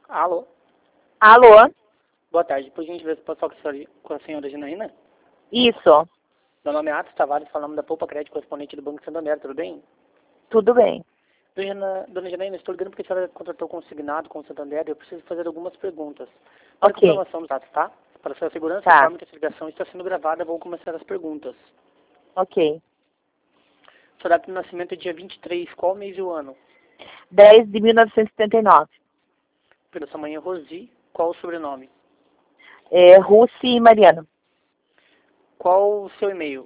Alô? Alô? Boa tarde. Por gentileza, posso falar com a senhora Janaína? Isso, Meu nome é Atos Tavares, falando da Poupa Crédito, correspondente do Banco Santander, tudo bem? tudo bem. Dona Janaína, estou ligando porque a senhora contratou consignado com o Santander e eu preciso fazer algumas perguntas. Para Ok, comprovação dos dados, tá? Para sua segurança, tá, informe que essa ligação está sendo gravada, vou começar as perguntas. ok. Sua data de nascimento é dia 23, qual mês e o ano? 10 de 1979. Pela sua mãe é Rosi, qual o sobrenome? Russi e Mariano. Qual o seu e-mail?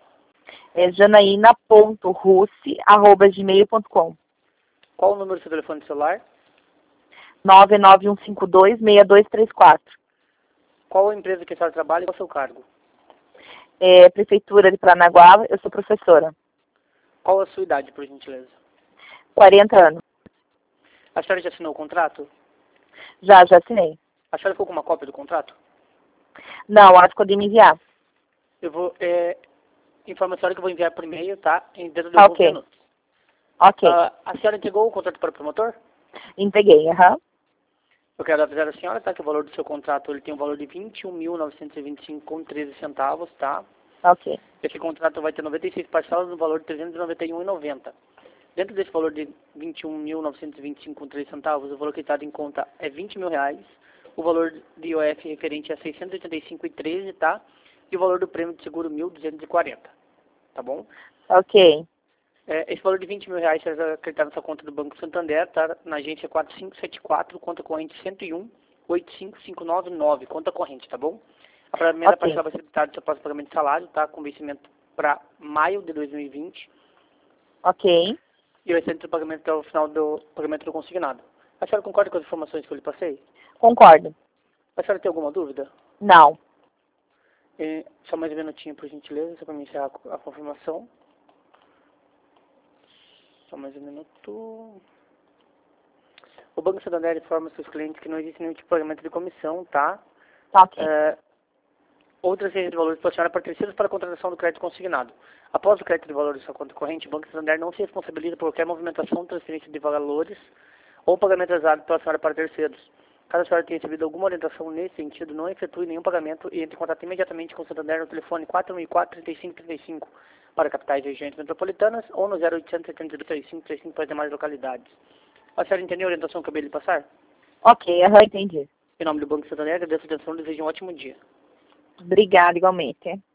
Janaína.russi@gmail.com. Qual o número do seu telefone celular? 991526234. Qual a empresa que a senhora trabalha e qual o seu cargo? Prefeitura de Paranaguá, eu sou professora. Qual a sua idade, por gentileza? 40 anos. A senhora já assinou o contrato? Já assinei. A senhora ficou com uma cópia do contrato? Não, acho que eu devo me enviar. Eu vou, informa a senhora que eu vou enviar por e-mail, tá? Dentro de alguns Ok, minutos. ok. A senhora entregou o contrato para o promotor? Entreguei, aham. Eu quero avisar a senhora, tá? Que o valor do seu contrato, ele tem um valor de 21.925,13 centavos, tá? Ok, Esse contrato vai ter 96 parcelas no valor de 391,90. Dentro desse valor de 21.925,13 centavos, o valor que está em conta é R$ 20.000. O valor de IOF referente a 685,13, tá? E o valor do prêmio de seguro 1.240, tá bom? ok, Esse valor de R$ 20.000 será acreditado na sua conta do Banco Santander, tá? Na agência 4574, conta corrente 101,85599, conta corrente, tá bom? A primeira ok, parcela vai ser debitada do seu próximo pagamento de salário, tá? Com vencimento para maio de 2020. ok. E o restante do pagamento até o final do pagamento do consignado. A senhora concorda com as informações que eu lhe passei? Concordo. A senhora tem alguma dúvida? Não. Só mais um minutinho, por gentileza, só para me encerrar a confirmação. Só mais um minuto. O Banco Santander informa seus clientes que não existe nenhum tipo de pagamento de comissão, tá? Ok, Outras redes de valores proporcionadas para terceiros para a contratação do crédito consignado. Após o crédito de valores de sua conta corrente, o Banco Santander não se responsabiliza por qualquer movimentação, transferência de valores ou pagamento exato pela senhora para terceiros. Caso a senhora tenha recebido alguma orientação nesse sentido, não efetue nenhum pagamento e entre em contato imediatamente com o Santander no telefone 414-3535 para capitais e regiões metropolitanas ou no 0800-735-35 para as demais localidades. A senhora entendeu a orientação que eu acabei de passar? ok, aham, entendi. Em nome do Banco Santander, agradeço a atenção e desejo um ótimo dia. Obrigada, igualmente.